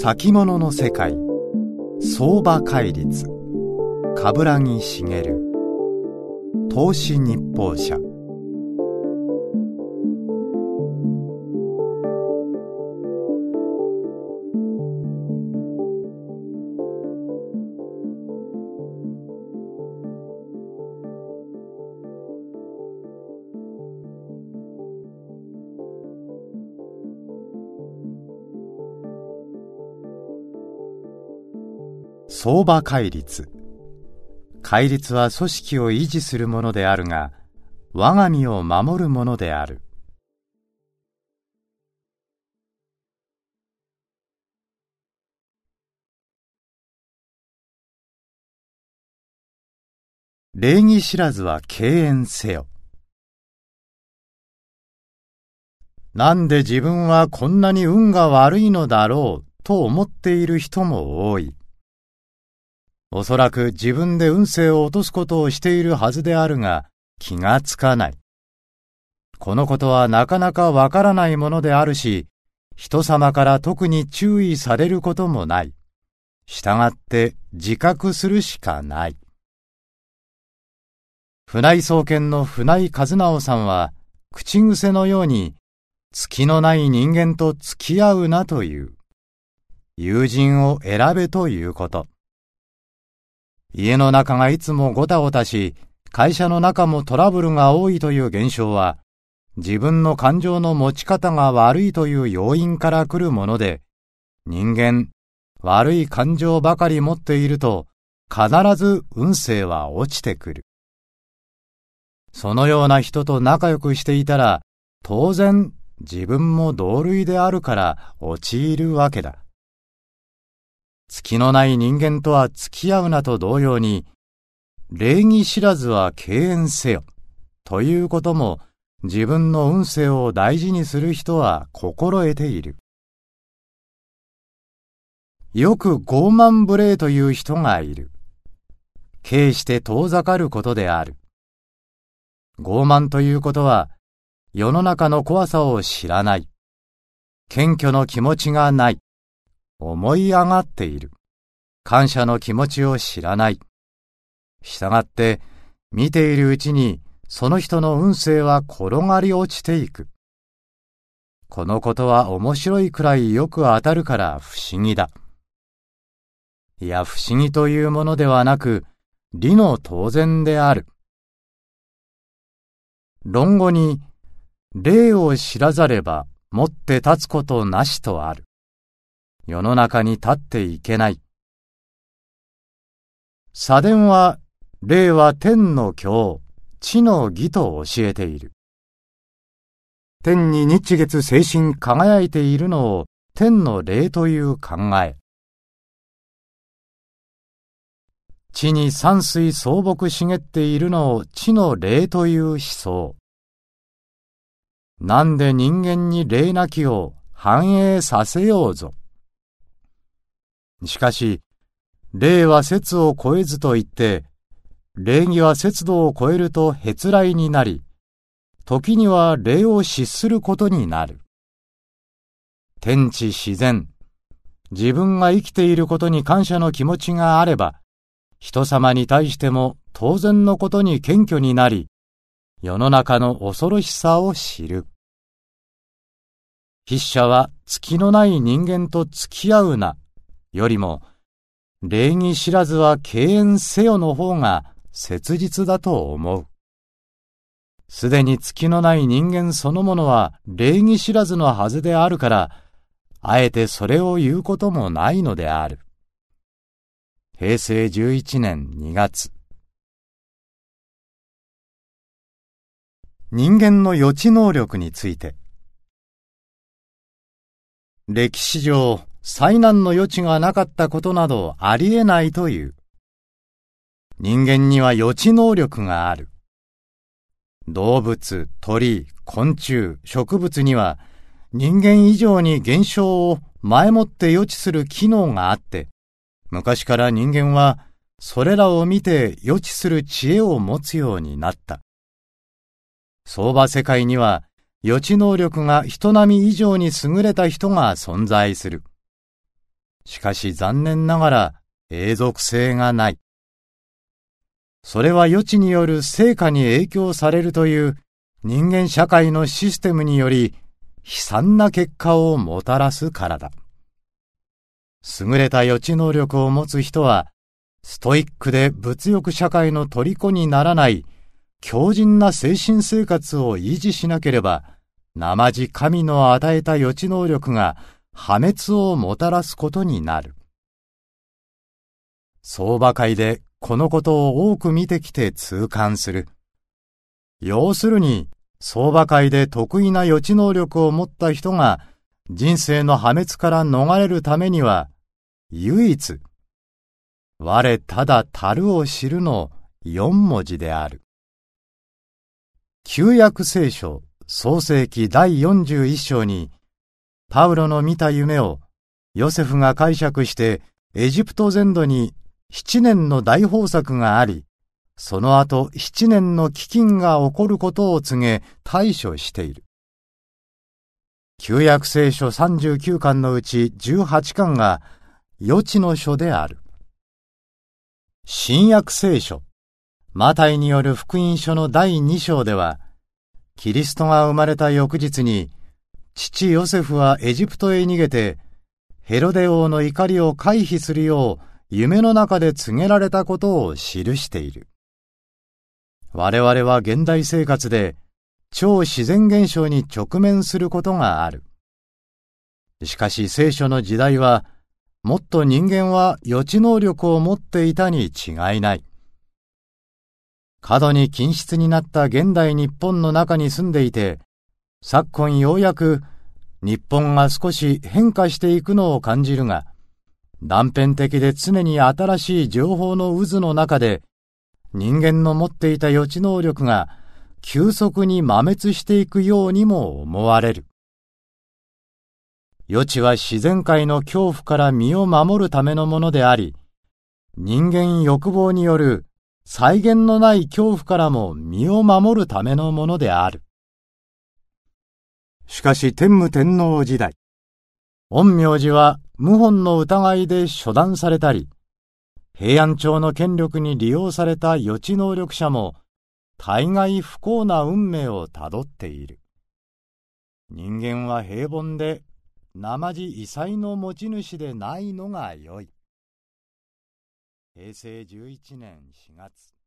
先物の世界、相場戒律、冠城茂、投資日報社。相場戒律。戒律は組織を維持するものであるが、我が身を守るものである。礼儀知らずは敬遠せよ。なんで自分はこんなに運が悪いのだろうと思っている人も多い。おそらく自分で運勢を落とすことをしているはずであるが、気がつかない。このことはなかなかわからないものであるし、人様から特に注意されることもない。したがって自覚するしかない。船井総研の船井和直さんは、口癖のように、月のない人間と付き合うなという。友人を選べということ。家の中がいつもごたごたし、会社の中もトラブルが多いという現象は、自分の感情の持ち方が悪いという要因から来るもので、人間、悪い感情ばかり持っていると、必ず運勢は落ちてくる。そのような人と仲良くしていたら、当然自分も同類であるから陥るわけだ。月のない人間とは付き合うなと同様に、礼儀知らずは敬遠せよということも、自分の運勢を大事にする人は心得ている。よく傲慢無礼という人がいる。軽して遠ざかることである。傲慢ということは、世の中の怖さを知らない。謙虚の気持ちがない。思い上がっている。感謝の気持ちを知らない。したがって、見ているうちに、その人の運勢は転がり落ちていく。このことは面白いくらいよく当たるから不思議だ。いや、不思議というものではなく、理の当然である。論語に、礼を知らざれば、もって立つことなしとある。世の中に立っていけない。茶伝は、礼は天の教、地の義と教えている。天に日月星辰輝いているのを天の礼という考え。地に山水草木茂っているのを地の礼という思想。なんで人間に礼なきを反映させようぞ。しかし、礼は節を超えずと言って、礼儀は節度を超えるとへつらいになり、時には礼を失することになる。天地自然、自分が生きていることに感謝の気持ちがあれば、人様に対しても当然のことに謙虚になり、世の中の恐ろしさを知る。筆者は月のない人間と付き合うな、よりも、礼儀知らずは敬遠せよの方が切実だと思う。すでに月のない人間そのものは礼儀知らずのはずであるから、あえてそれを言うこともないのである。平成11年2月。人間の予知能力について。歴史上、災難の余地がなかったことなどありえないという。人間には予知能力がある。動物、鳥、昆虫、植物には人間以上に現象を前もって予知する機能があって、昔から人間はそれらを見て予知する知恵を持つようになった。相場世界には予知能力が人並み以上に優れた人が存在する。 しかし残念ながら永続性がない。それは予知による成果に影響されるという人間社会のシステムにより悲惨な結果をもたらすからだ。優れた予知能力を持つ人は、ストイックで物欲社会の虜にならない強靭な精神生活を維持しなければ、生地神の与えた予知能力が破滅をもたらすことになる。相場界でこのことを多く見てきて痛感する。要するに、相場界で得意な予知能力を持った人が人生の破滅から逃れるためには、唯一、我ただたるを知るの4文字である。旧約聖書創世記第41章に、パウロの見た夢をヨセフが解釈してエジプト全土に7年の大豊作があり、その後7年の飢饉が起こることを告げ対処している。旧約聖書39巻のうち18巻が予知の書である。新約聖書マタイによる福音書の第2章では、キリストが生まれた翌日に、父ヨセフはエジプトへ逃げて、ヘロデ王の怒りを回避するよう夢の中で告げられたことを記している。我々は現代生活で超自然現象に直面することがある。しかし聖書の時代は、もっと人間は予知能力を持っていたに違いない。過度に均質になった現代日本の中に住んでいて、昨今ようやく日本が少し変化していくのを感じるが、断片的で常に新しい情報の渦の中で、人間の持っていた予知能力が急速に摩滅していくようにも思われる。予知は自然界の恐怖から身を守るためのものであり、人間欲望による際限のない恐怖からも身を守るためのものである。しかし天武天皇時代、陰陽師は謀反の疑いで処断されたり、平安朝の権力に利用された予知能力者も大概不幸な運命をたどっている。人間は平凡で生地異彩の持ち主でないのがよい。平成11年4月。